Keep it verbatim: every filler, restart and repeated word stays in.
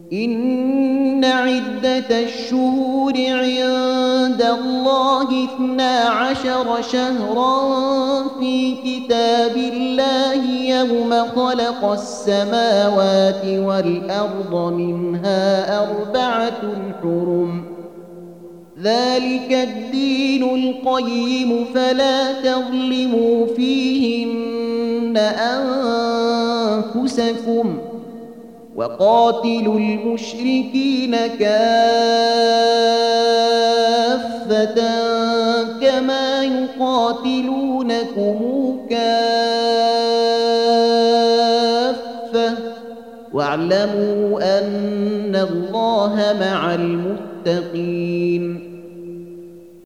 إن عدة الشهور عند الله اثنا عشر شهرا في كتاب الله يوم خلق السماوات والأرض منها أربعة حرم ذلك الدين القيم فلا تظلموا فيهن أنفسكم وقاتلوا المشركين كافة كما يقاتلونكم كافة واعلموا أن الله مع المتقين